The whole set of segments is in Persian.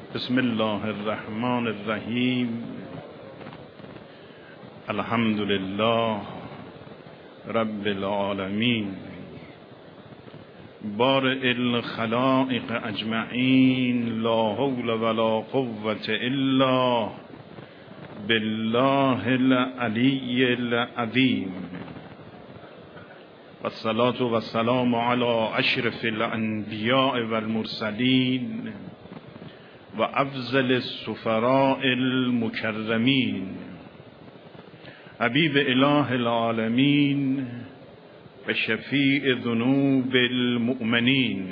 بسم الله الرحمن الرحیم. الحمد لله رب العالمین، بارئ الخلائق اجمعین، لا حول ولا قوة الا بالله العلی العظیم. والصلاة والسلام علی اشرف الانبیاء والمرسلین و افضل السفراء المکرمین، حبیب اله العالمین و شفیع ذنوب المؤمنین،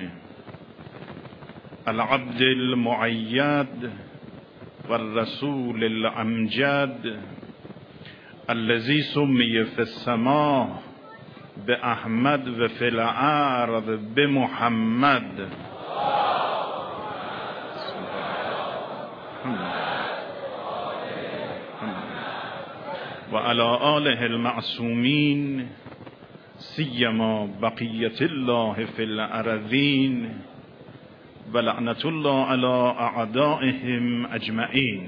العبد المؤید والرسول الامجد، الذي سمي في السماء بأحمد و في الارض بمحمد. و علی آله المعصومین، سیما بقیة الله فی الارضین، و لعنت الله علی اعدائهم اجمعین.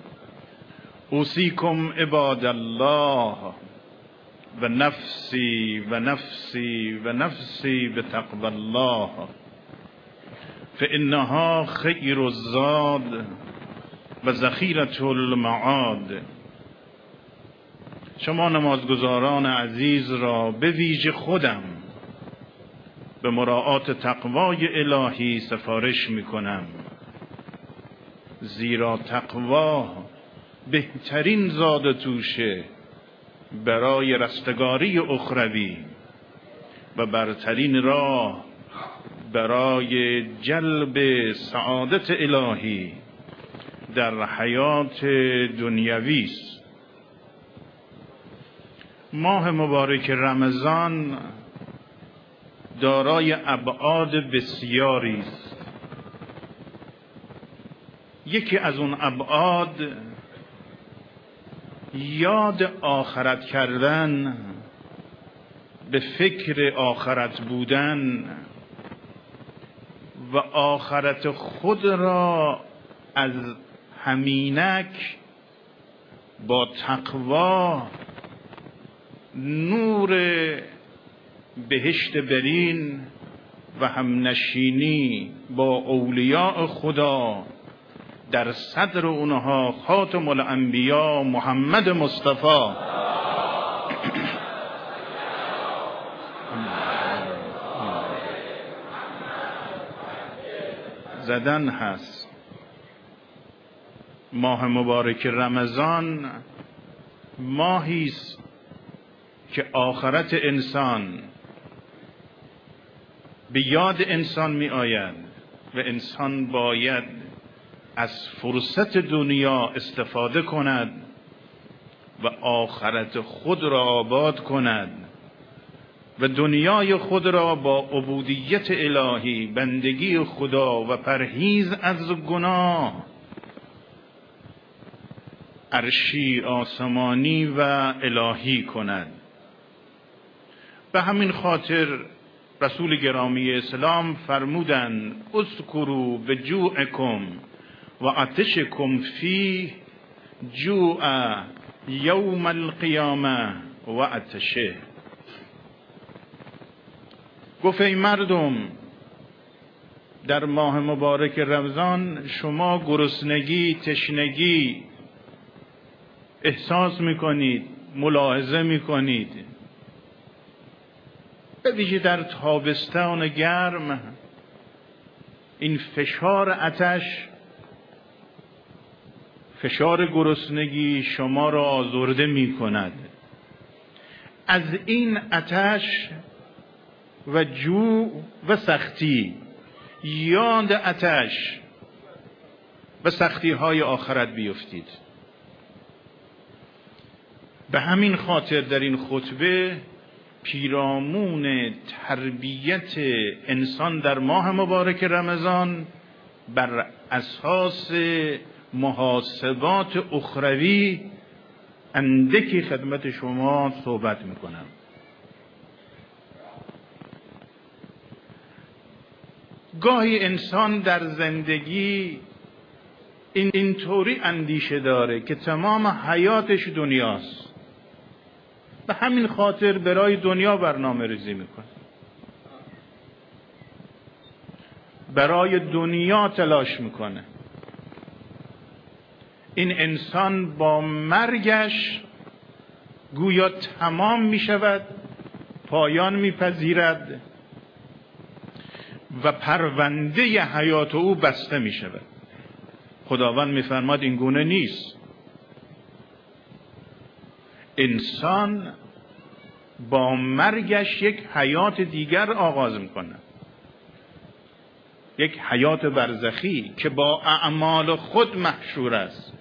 اوصیکم عباد الله و نفسی و نفسی و نفسی بتقوی الله، فانها خیر الزاد و ذخیرة المعاد. شما نمازگزاران عزیز را به ویژه خودم به مراعات تقوای الهی سفارش می کنم، زیرا تقوا بهترین زاد توشه برای رستگاری اخروی و برترین راه برای جلب سعادت الهی در حیات دنیوی است. ماه مبارک رمضان دارای ابعاد بسیاری است. یکی از اون ابعاد یاد آخرت کردن، به فکر آخرت بودن و آخرت خود را از همینک با تقوا نور بهشت برین و همنشینی با اولیاء خدا در صدر اونها خاتم الانبیا محمد مصطفی زدن هست. ماه مبارک رمضان ماهی است که آخرت انسان به یاد انسان می آید و انسان باید از فرصت دنیا استفاده کند و آخرت خود را آباد کند و دنیای خود را با عبودیت الهی، بندگی خدا و پرهیز از گناه عرشی آسمانی و الهی کند. به همین خاطر رسول گرامی اسلام فرمودند: اذکروا بجوعکم و عطشکم فی جوع یوم القیامه و عطشه. گفت ای مردم، در ماه مبارک رمضان شما گرسنگی، تشنگی احساس میکنید، ملاحظه میکنید. به ویژه در تابستان گرم این فشار آتش، فشار گرسنگی شما را آزرده می کند. از این آتش و جوع و سختی یاد آتش و سختی های آخرت بیفتید. به همین خاطر در این خطبه پیرامون تربیت انسان در ماه مبارک رمضان بر اساس محاسبات اخروی اندکی خدمت شما صحبت میکنم. گاهی انسان در زندگی اینطوری اندیشه داره که تمام حیاتش دنیاست، به همین خاطر برای دنیا برنامه ریزی میکنه، برای دنیا تلاش میکنه. این انسان با مرگش گویا تمام میشود، پایان میپذیرد و پرونده حیات او بسته میشود. خداوند میفرماد این گونه نیست. انسان با مرگش یک حیات دیگر آغاز میکنه، یک حیات برزخی که با اعمال خود محشور است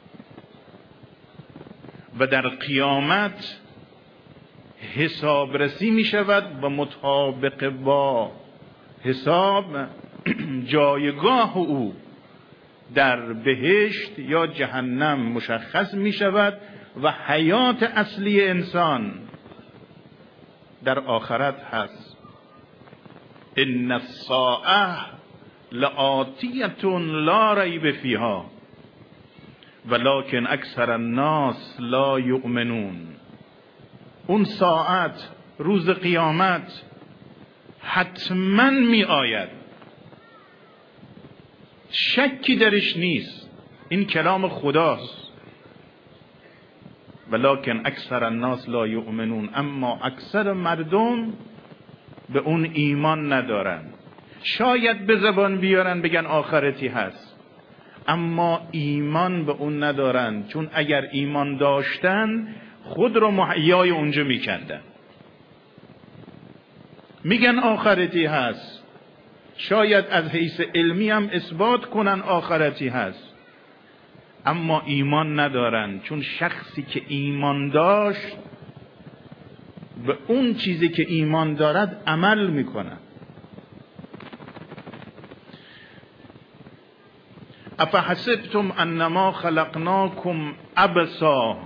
و در قیامت حسابرسی می شود و مطابق با حساب جایگاه او در بهشت یا جهنم مشخص می شود و حیات اصلی انسان در آخرت هست. ان الساعه لآتیة لا ریب فیها ولکن اکثر الناس لا یؤمنون. اون ساعت، روز قیامت حتما می آید، شکی درش نیست، این کلام خداست. ولکن اکثر الناس لا یؤمنون، اما اکثر مردم به اون ایمان ندارن. شاید به زبان بیارن بگن آخرتی هست، اما ایمان به اون ندارن، چون اگر ایمان داشتن خود رو مهیای اونجا میکردن. میگن آخرتی هست، شاید از حیث علمی هم اثبات کنن آخرتی هست، اما ایمان ندارن، چون شخصی که ایمان داشت به اون چیزی که ایمان دارد عمل میکنن. افحسبتم انما خلقناکم عبثا،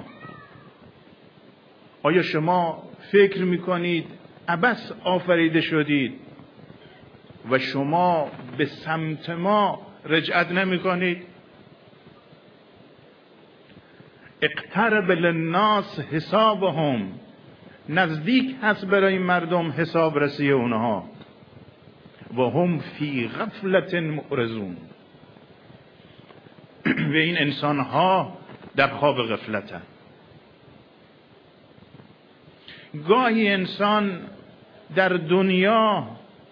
آیا شما فکر میکنید عبث آفریده شدید و شما به سمت ما رجعت نمیکنید؟ اقترب للناس حسابهم، نزدیک هست برای مردم حساب رسی اونها، و هم فی غفلت معرضون، و این انسان ها در خواب غفلتن. گاهی انسان در دنیا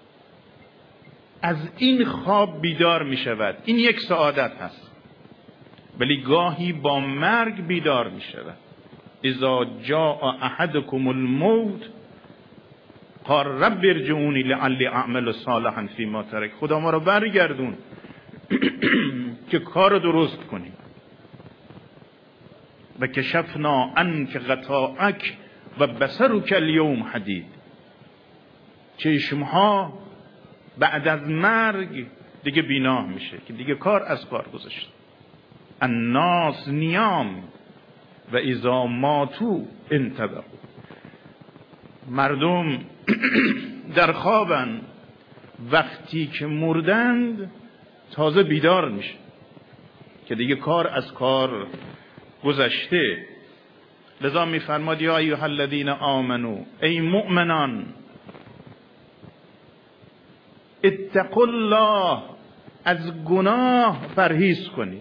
از این خواب بیدار می شود، این یک سعادت هست، ولی گاهی با مرگ بیدار می شود. اذا جاء احدکم الموت قال رب ارجعونی لعلی اعمل صالحا فیما ترک، خدا ما رو برگردون که کار درست کنیم. و کشفنا عنک غطاءک و بصرک اليوم حدید، چشمها بعد از مرگ دیگه بینا میشه که دیگه کار از کار گذاشت. الناس نیام و اذا ماتوا انتبهوا، مردم در خوابن، وقتی که مردند تازه بیدار میشه که دیگه کار از کار گذشته. لذا میفرماد یا ایها الذین آمنو، ای مؤمنان، اتقوا الله، از گناه پرهیز کنید،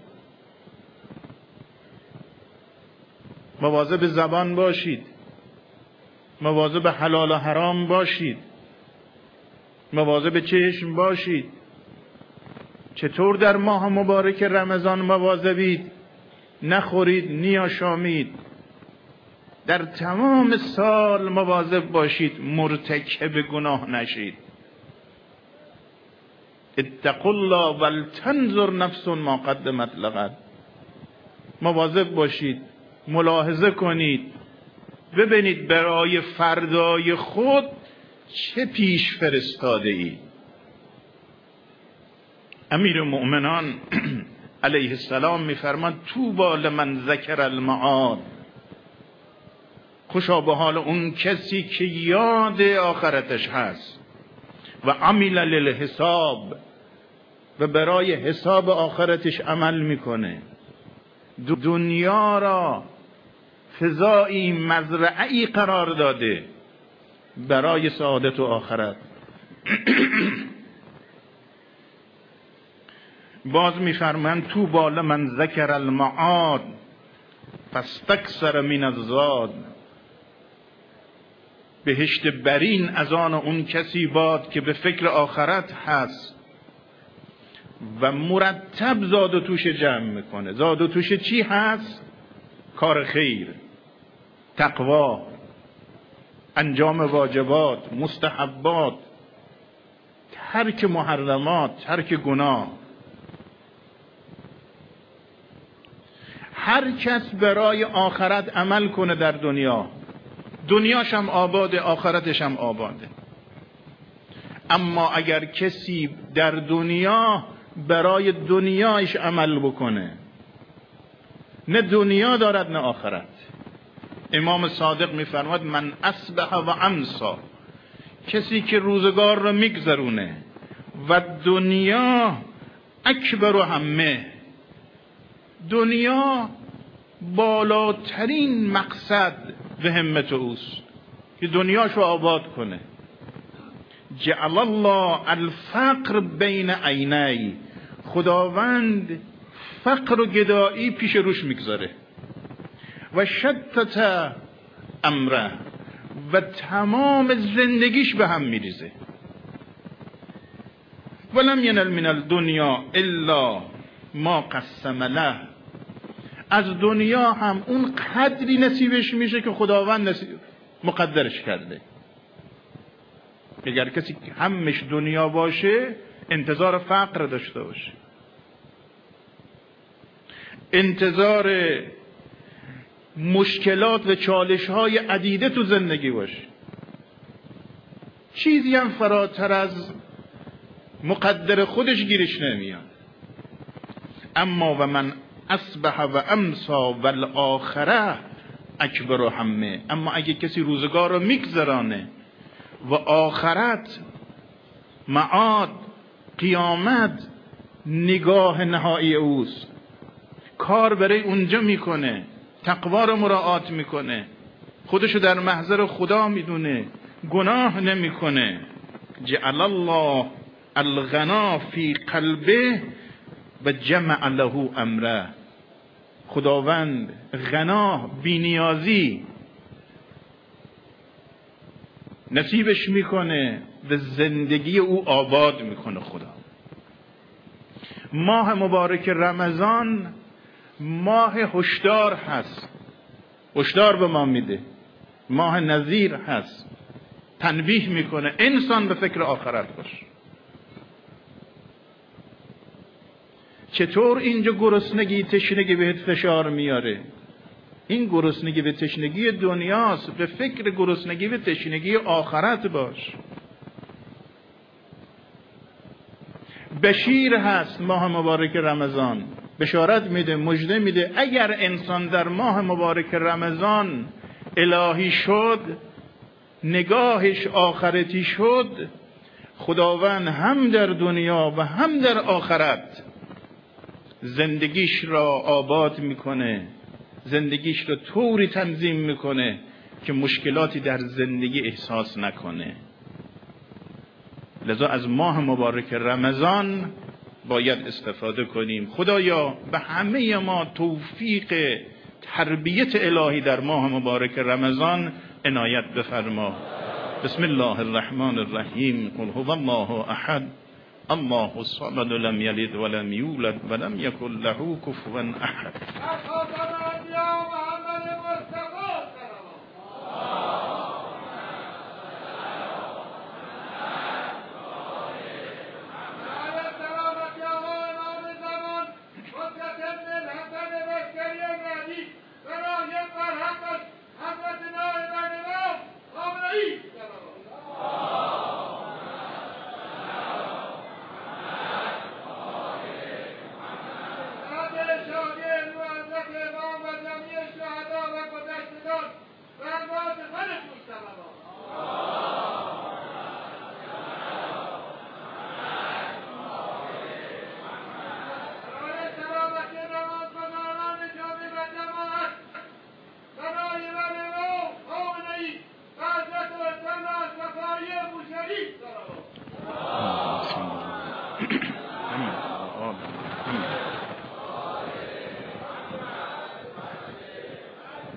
مواظب زبان باشید، مواظب حلال و حرام باشید، مواظب چشم باشید. چطور در ماه مبارک رمضان مواظبید؟ نخورید، نیاشامید. در تمام سال مواظب باشید مرتکب گناه نشید. اتقوا الله ولتنظر نفس ما قدمت لغد، مواظب باشید، ملاحظه کنید، ببینید برای فردای خود چه پیش فرستاده اید. امیر المؤمنان علیه السلام میفرماد طوبی لمن ذکر المعاد، خوشا به حال اون کسی که یاد آخرتش هست، و عمل للحساب، و برای حساب آخرتش عمل میکنه. دنیا را فضایی مزرعی قرار داده برای سعادت و آخرت. باز میفرمند تو بالا من ذکر المعاد فاستکثر من الزاد. بهشت برین از آن اون کسی باد که به فکر آخرت هست و مرتب زاد و توش جمع میکنه. زاد و توش چی هست؟ کار خیر، تقوا، انجام واجبات، مستحبات، ترک محرمات، ترک گناه. هر کس برای آخرت عمل کنه در دنیا، دنیاش هم آباده، آخرتش هم آباده. اما اگر کسی در دنیا برای دنیایش عمل بکنه، نه دنیا دارد نه آخرت. امام صادق میفرماد من اصبح و امسا، کسی که روزگار رو میگذرونه و دنیا اکبر و همه، دنیا بالاترین مقصد و همت اوست که دنیاشو آباد کنه. جعل الله الفقر بین عینی، خداوند فقر و گدایی پیش روش میگذاره. و شتت امره، و تمام زندگیش به هم میریزه. ولم ینل من الدنیا الا ما قسم له، از دنیا هم اون قدری نصیبش میشه که خداوند مقدرش کرده. اگر کسی همش دنیا باشه انتظار فقر داشته باشه، انتظار مشکلات و چالش های عدیده تو زندگی باشه، چیزی هم فراتر از مقدر خودش گیرش نمیاد. اما و من اصبح و امسا و الاخره اکبر و همه، اما اگه کسی روزگار رو میگذرانه و آخرت، معاد، قیامت نگاه نهایی اوست، کار برای اونجا میکنه، تقوا رو مراعات میکنه، خودشو در محضر خدا میدونه، گناه نمیکنه. جعل الله الغنا فی قلبه و جمع له امره، خداوند غنا، بینیازی نصیبش میکنه و زندگی او آباد میکنه. خدا ماه مبارک رمضان ماه هشدار هست، هشدار به ما میده، ماه نذیر هست، تنبیه میکنه انسان به فکر آخرت باش. چطور اینجا گرسنگی تشنگی بهت فشار میاره؟ این گرسنگی به تشنگی دنیاست، به فکر گرسنگی به تشنگی آخرت باش. بشیر هست ماه مبارک رمضان، بشارت میده، مژده میده. اگر انسان در ماه مبارک رمضان الهی شد، نگاهش آخرتی شد، خداوند هم در دنیا و هم در آخرت زندگیش را آباد میکنه، زندگیش را طوری تنظیم میکنه که مشکلاتی در زندگی احساس نکنه. لذا از ماه مبارک رمضان باید استفاده کنیم. خدایا به همه ما توفیق تربیت الهی در ماه مبارک رمضان عنایت بفرما. بسم الله الرحمن الرحیم. قل هو الله احد الله الصمد لم یلد ولم یولد ولم یکن له کفوا احد.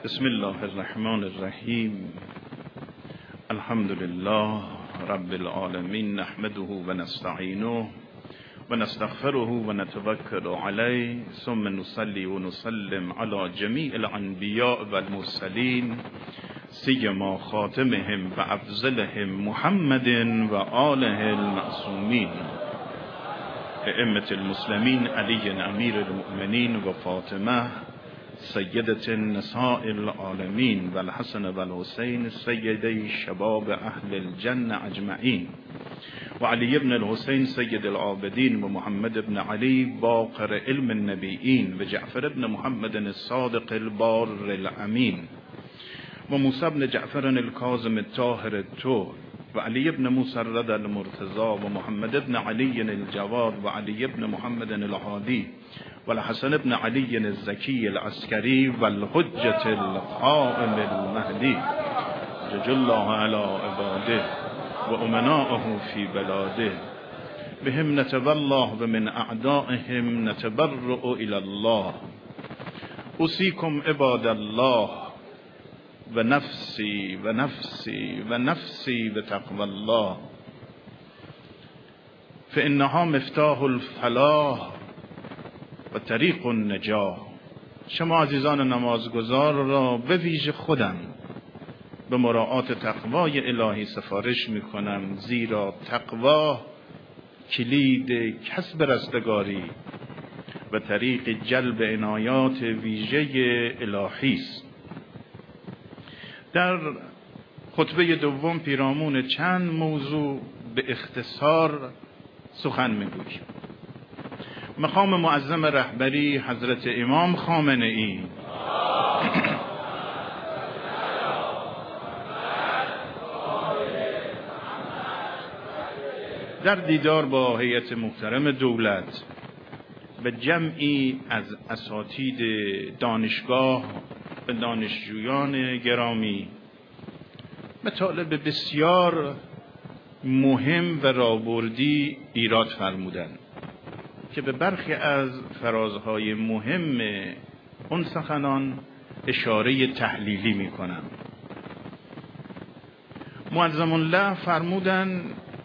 بسم الله الرحمن الرحیم. الحمد لله رب العالمین، نحمده و نستعینه و نستغفره و نتوکل علیه، ثم نصلی و نسلم علی جمیع الانبیاء و المرسلین، سیما خاتمهم و افضلهم محمد و آله المعصومین، ائمة المسلمین علی امیر المؤمنین و فاطمه سیدة النساء العالمین و الحسن و الحسین سیدی شباب اهل الجنة اجمعین، و علی ابن الحسین سید العابدین و محمد ابن علی باقر علم النبیین و جعفر ابن محمد الصادق البار الامین و موسی ابن جعفر الکاظم الطاهر الطهر و علی ابن مسرد المرتضى و محمد ابن علی الجواد و علی ابن محمد الهادی و الحسن ابن علی الزکی العسکری و الحجة القائم المهدی جج الله علی عباده و امناءه فی بلاده، بهم نتولاه و من اعدائهم نتبرأ الی الله. اوصیکم عباد الله و نفسی و نفسی و نفسی بتقوی الله، فانها مفتاح الفلاح و طریق النجاح. شما عزیزان نمازگزار را به ویژه خودم به مراعات تقوای الهی سفارش می کنم، زیرا تقوا کلید کسب رستگاری و طریق جلب عنایات ویژه الهی است. در خطبه دوم پیرامون چند موضوع به اختصار سخن میگویم. مقام معظم رهبری حضرت امام خامنه ای در دیدار با هیئت محترم دولت و جمعی از اساتید دانشگاه و دانشجویان گرامی مطالب بسیار مهم و رابردی ایراد فرمودند که به برخی از فرازهای مهم اون سخنان اشاره تحلیلی می کنم. معظم الله فرمودند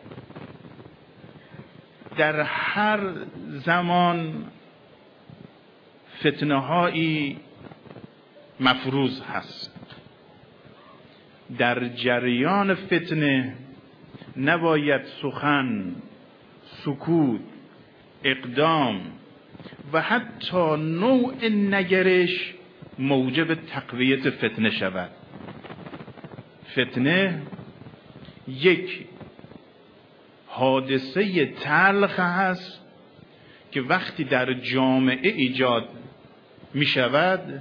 در هر زمان فتنه هایی مفروض هست، در جریان فتنه نباید سخن، سکوت، اقدام و حتی نوع نگرش موجب تقویت فتنه شود. فتنه یک حادثه تلخ هست که وقتی در جامعه ایجاد می شود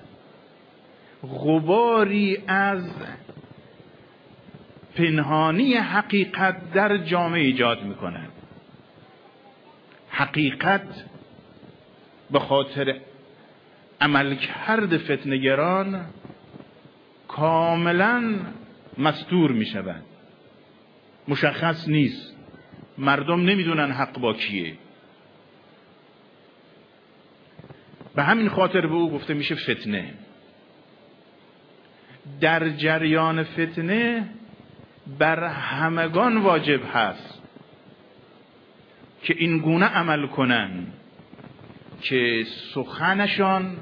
غباری از پنهانی حقیقت در جامعه ایجاد می کند. حقیقت به خاطر عملکرد فتنه‌گران کاملا مستور می شود، مشخص نیست، مردم نمیدونن حق با کیه. به همین خاطر به او گفته میشه فتنه. در جریان فتنه بر همگان واجب هست که این گونه عمل کنن که سخنشان،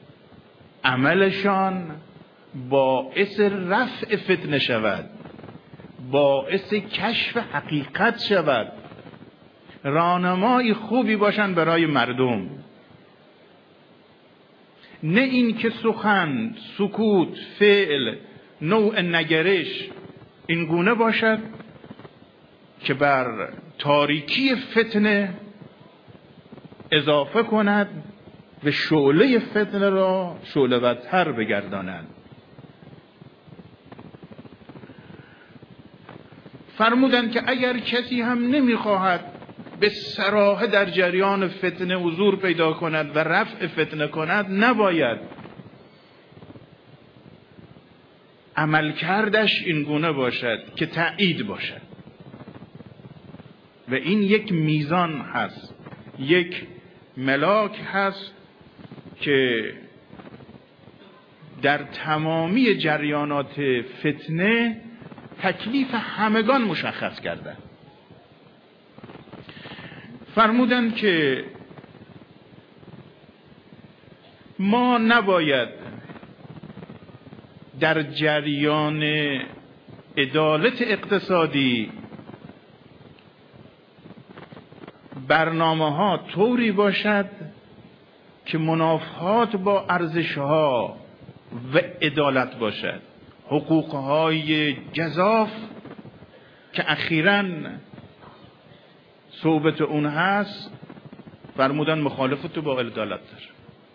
عملشان باعث رفع فتنه شود، باعث کشف حقیقت شود، راهنمای خوبی باشن برای مردم. نه این که سخن، سکوت، فعل، نوع نگرش این گونه باشد که بر تاریکی فتنه اضافه کند و شعله فتنه را شعله ورتر بگرداند. فرمودند که اگر کسی هم نمیخواهد به صراحت در جریان فتنه حضور پیدا کند و رفع فتنه کند، نباید عملکردش این گونه باشد که تأیید باشد. و این یک میزان هست، یک ملاک هست که در تمامی جریانات فتنه تکلیف همگان مشخص کردند. فرمودند که ما نباید در جریان عدالت اقتصادی برنامه‌ها طوری باشد که منافات با ارزش‌ها و عدالت باشد. حقوق‌های جزاف که اخیراً صحبت اون هست، فرمودن مخالفت با عدالت داره.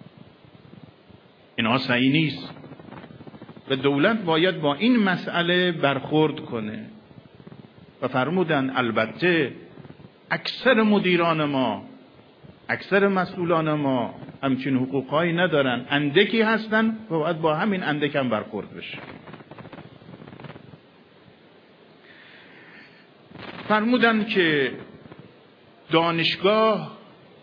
اینها صحیح نیست و دولت باید با این مسئله برخورد کنه و فرمودن البته اکثر مدیران ما، اکثر مسئولان ما همچین حقوقهایی ندارن، اندکی هستن و باید با همین اندک هم برخورد بشه. فرمودن که دانشگاه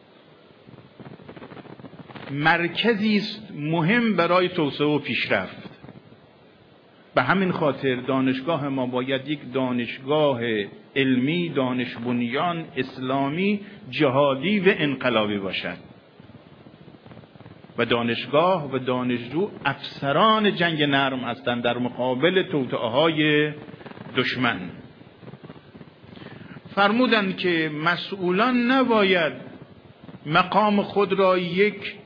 مرکزی است مهم برای توسعه و پیشرفت. به همین خاطر دانشگاه ما باید یک دانشگاه علمی، دانش بنیان، اسلامی، جهادی و انقلابی باشد و دانشگاه و دانشجو افسران جنگ نرم هستند در مقابل توطئه‌های دشمن. فرمودند که مسئولان نباید مقام خود را یک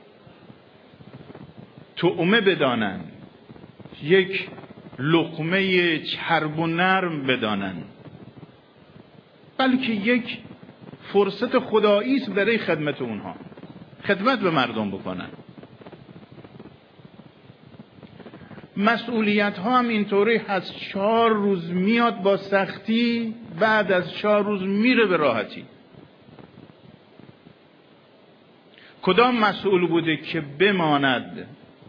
طعمه بدانند، یک لقمه چرب و نرم بدانند، بلکه یک فرصت خدایی است برای خدمت اونها، خدمت به مردم بکنند. مسئولیت ها هم اینطوری هست، 4 روز میاد با سختی، بعد از 4 روز میره به راحتی. کدام مسئول بوده که بماند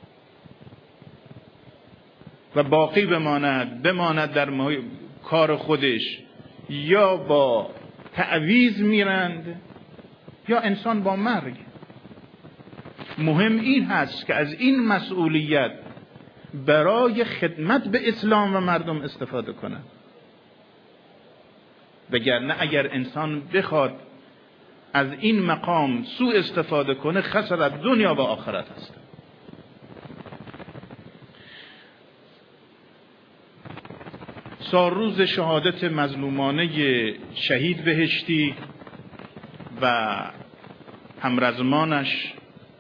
و باقی بماند در کار خودش، یا با تعویض میرند یا انسان با مرگ. مهم این هست که از این مسئولیت برای خدمت به اسلام و مردم استفاده کنند، وگرنه اگر انسان بخواد از این مقام سوء استفاده کنه، خسارت دنیا و آخرت است. سالروز شهادت مظلومانه شهید بهشتی و همرزمانش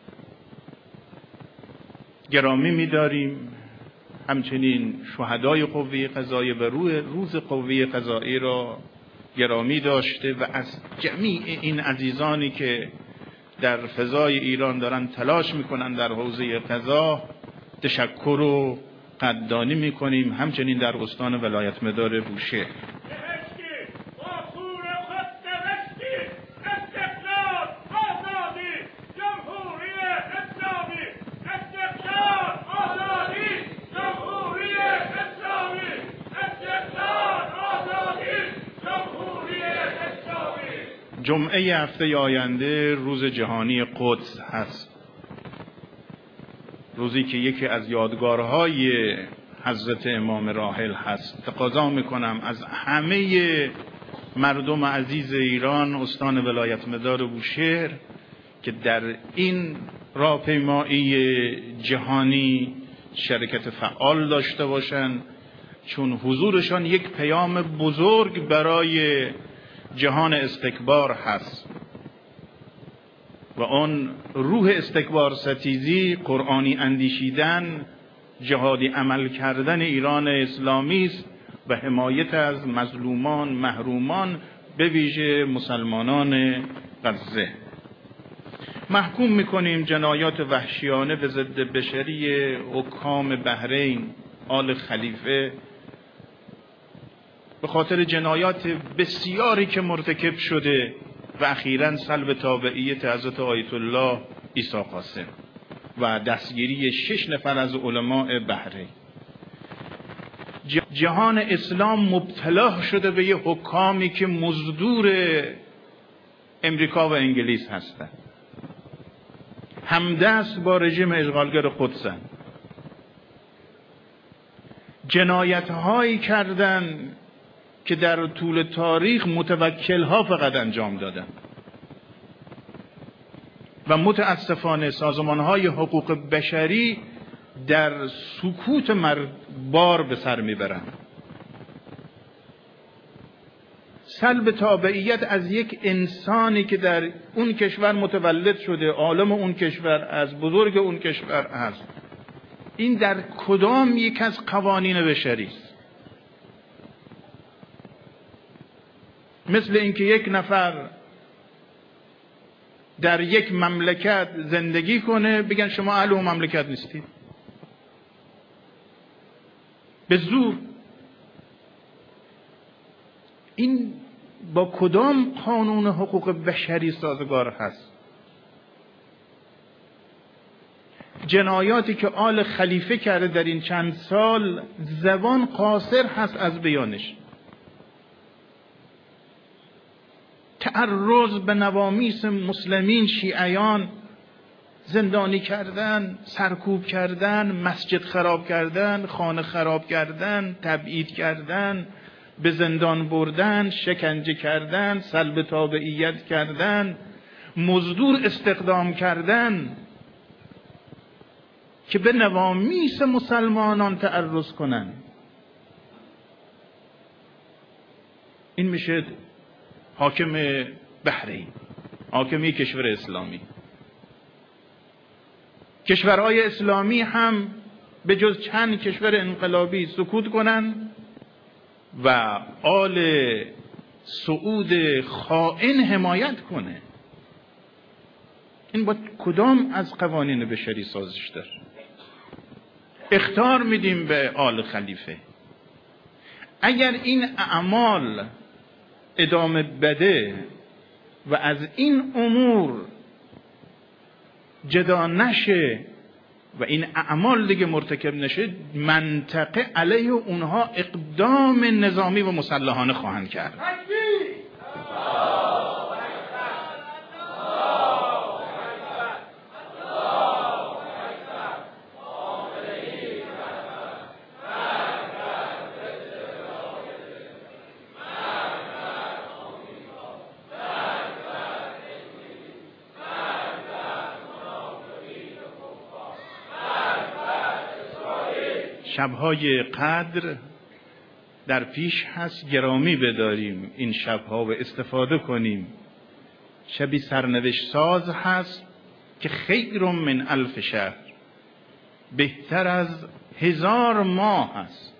گرامی می‌داریم. همچنین شهدای قوه قضاییه و روز قوه قضاییه را گرامی داشته و از جمیع این عزیزانی که در فضای ایران دارن تلاش میکنن در حوزه قضا تشکر و قدردانی میکنیم. همچنین در استان ولایت مدار بوشهر جمعه هفته آینده روز جهانی قدس هست، روزی که یکی از یادگارهای حضرت امام راحل هست. تقاضا میکنم از همه مردم عزیز ایران، استان ولایت مدار بوشهر، که در این راهپیمایی جهانی شرکت فعال داشته باشند، چون حضورشان یک پیام بزرگ برای جهان استکبار هست و اون روح استکبار ستیزی، قرآنی اندیشیدن، جهادی عمل کردن ایران اسلامی است و حمایت از مظلومان، محرومان، به ویژه مسلمانان غزه. محکوم میکنیم جنایات وحشیانه به ضد بشری حکام بحرین آل خلیفه به خاطر جنایات بسیاری که مرتکب شده و اخیراً سلب تابعیت حضرت آیت الله عیسی قاسم و دستگیری 6 نفر از علماء بحرین. جهان اسلام مبتلا شده به یه حکامی که مزدور امریکا و انگلیس هستند، همدست با رژیم اشغالگر قدسند جنایت‌هایی کردن که در طول تاریخ متوکل‌ها فقط انجام دادن و متاسفانه سازمان‌های حقوق بشری در سکوت مرگبار به سر میبرند. سلب تابعیت از یک انسانی که در اون کشور متولد شده، عالم اون کشور از بزرگ اون کشور است، این در کدام یک از قوانین بشری است؟ مثل اینکه یک نفر در یک مملکت زندگی کنه بگن شما اهل اون مملکت نیستید، به زور. این با کدام قانون حقوق بشری سازگار هست؟ جنایاتی که آل خلیفه کرده در این چند سال زبان قاصر هست از بیانش. تعرض به نوامیس مسلمین، شیعیان، زندانی کردن، سرکوب کردن، مسجد خراب کردن، خانه خراب کردن، تبعید کردن، به زندان بردن، شکنجه کردن، سلب تابعیت کردن، مزدور استخدام کردن که به نوامیس مسلمانان تعرض کنن. این میشه حاکم بحرین، حاکم یک کشور اسلامی. کشورهای اسلامی هم به جز چند کشور انقلابی سکوت کنن و آل سعود خائن حمایت کنه. این با کدام از قوانین بشری سازش داره؟ اخطار میدیم به آل خلیفه. اگر این اعمال ادامه بده و از این امور جدا نشه و این اعمال دیگه مرتکب نشه، منطقه علیه اونها اقدام نظامی و مسلحانه خواهند کرد. شبهای قدر در پیش هست، گرامی بداریم این شبها و استفاده کنیم. شبی سرنوشت ساز هست که خیر من الف شهر، بهتر از 1000 ماه هست.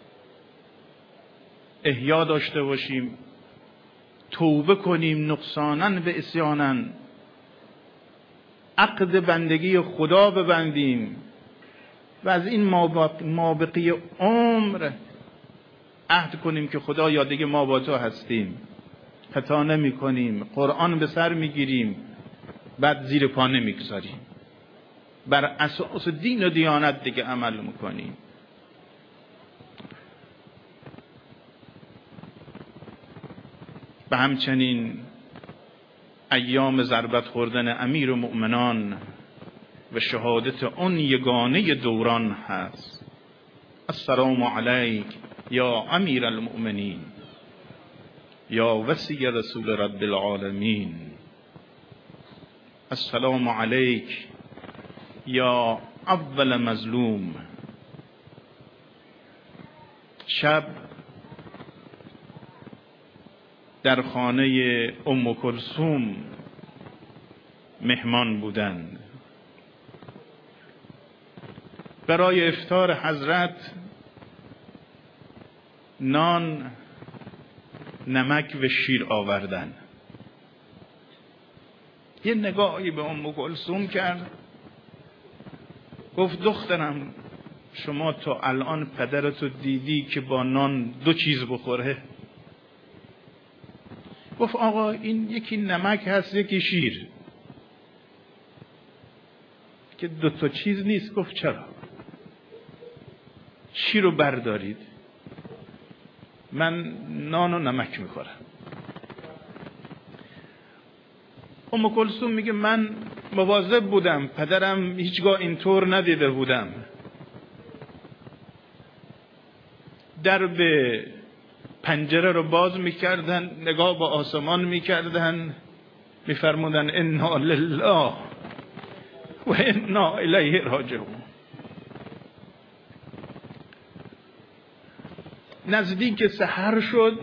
احیا داشته باشیم، توبه کنیم، نقصانن به عصیانن، عقد بندگی خدا ببندیم و از این مابقی عمر عهد کنیم که خدایا دیگه ما با تو هستیم، خطا نمی کنیم، قرآن به سر میگیریم، بعد زیر پا نمیگذاریم، بر اساس دین و دیانت دیگه عمل میکنیم. و همچنین ایام ضربت خوردن امیر مؤمنان و شهادت اون یگانه دوران هست. السلام علیک یا امیر المؤمنین، یا وصی رسول رب العالمین. السلام علیک یا اول مظلوم. شب در خانه ام کلثوم مهمان بودند. برای افطار حضرت نان، نمک و شیر آوردن. یه نگاهی به ام کلثوم کرد، گفت دخترم شما تا الان پدرتو دیدی که با نان 2 چیز بخوره؟ گفت آقا این یکی نمک هست یکی شیر. که 2 تا چیز نیست. گفت چرا؟ شیر رو بردارید، من نان و نمک میخورم. ام کلثوم میگه من مواظب بودم، پدرم هیچگاه اینطور ندیده بودم. درب پنجره رو باز میکردن، نگاه به آسمان میکردن، میفرمودن انا لله و انا الیه راجعون. نزدیک سحر شد،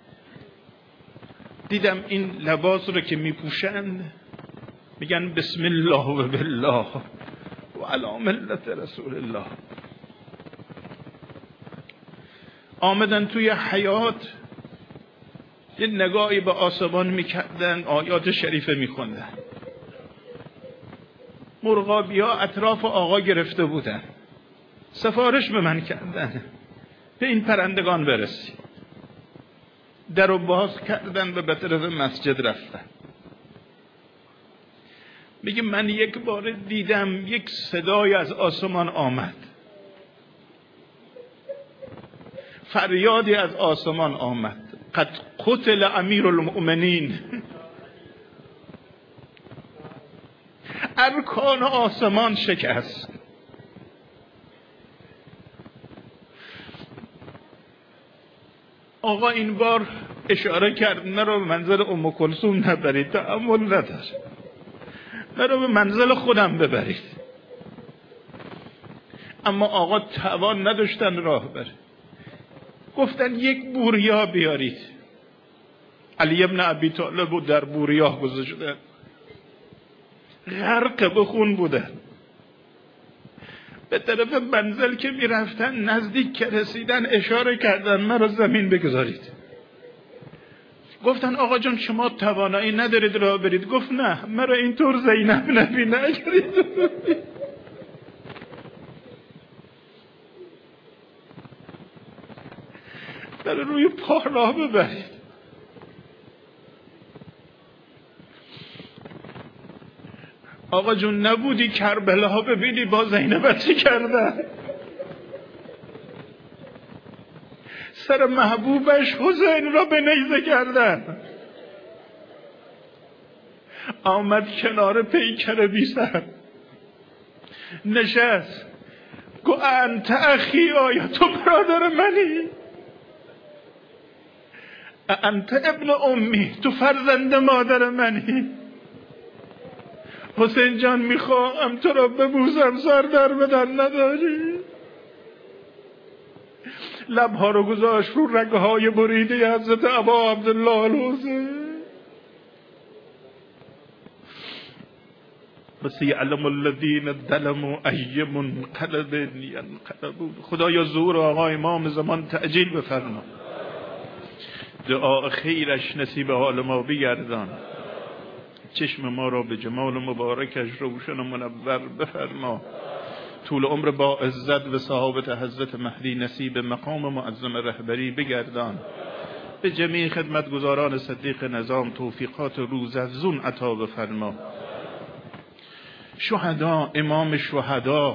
دیدم این لباس رو که میپوشند میگن بسم الله و بالله و علی ملت رسول الله. آمدن توی حیات یه نگاهی به آسمان میکردن، آیات شریفه میخوندن. مرغابی ها اطراف آقا گرفته بودن، سفارش به من کردن به این پرندگان برسی. در رو باز کردن و به طرف مسجد رفتن. میگه من یک بار دیدم یک صدای از آسمان آمد، فریادی از آسمان آمد، قد قتل امیر المؤمنین. ارکان آسمان شکست. آقا این بار اشاره کرد نرو به منزل ام کلثوم نبرید، تأمل نداره، نرو به منزل خودم ببرید. اما آقا توان نداشتن راه بره، گفتن یک بوریا بیارید. علی ابن ابی طالب بود در بوریا گذاشتن، غرق به خون بودن. به طرف منزل که می رفتن، نزدیک که رسیدن اشاره کردن مرا زمین بگذارید. گفتن آقا جان شما توانایی ندارید راه برید. گفت نه، مرا اینطور زینب نبی نگرید، در روی پا راه ببرید. آقا جون نبودی کربلا ببینی با زینب چی کردن؟ سر محبوبش حسین را به نیزه کردن. آمد کنار پیکر بی سر نشست، گو انت اخی، آیا تو برادر منی؟ انت ابن امی، تو فرزند مادر منی؟ حسین جان میخواهم تو را ببوسم، سر در بدن نداری؟ لبها رو گذاشت رو رگه های بریده حضرت ابا عبدالله الحسین. بس یعلم الذین ظلموا ای منقلب ینقلبون. خدایا ظهور آقا امام زمان تعجیل بفرما، دعا خیرش نصیب حال ما بگردان، چشم ما را به جمال مبارکش روشن و منور بفرما، طول عمر با عزت و صحابت حضرت مهدی نصیب مقام معظم رهبری بگردان، به جمیع خدمتگزاران صدیق نظام توفیقات روزافزون عطا بفرما. شهدا، امام شهدا،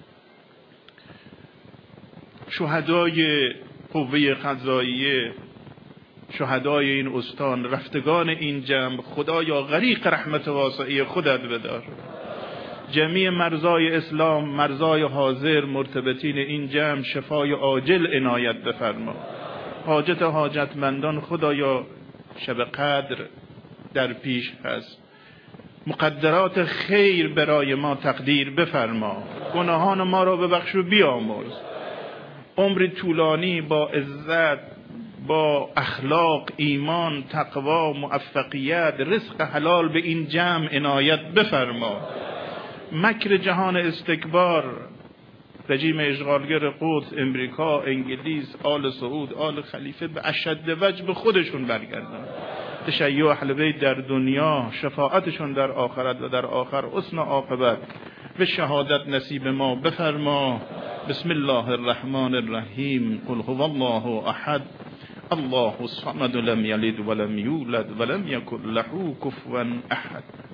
شهدای قوه قضاییه، شهدای این استان، رفتگان این جمع، خدایا غریق رحمت واسعی خودت بدار. جمیع مرزای اسلام، مرزای حاضر، مرتبطین این جمع شفای عاجل عنایت بفرما. حاجت حاجتمندان خدایا شب قدر در پیش هست، مقدرات خیر برای ما تقدیر بفرما، گناهان ما را ببخش و بیامرز، عمر طولانی با عزت، با اخلاق، ایمان، تقوا، موفقیت، رزق حلال به این جمع عنایت بفرما. مکر جهان استکبار، رژیم اشغالگر قدس، امریکا، انگلیس، آل سعود، آل خلیفه به اشد وجه به خودشون برگردن. تشیع اهل بیت در دنیا، شفاعتشون در آخرت و در آخر حسن عاقبت و شهادت نصیب ما بفرما. بسم الله الرحمن الرحیم. قل هو الله احد الله الصمد لم یلد ولم یولد ولم یکن له کفوا احد.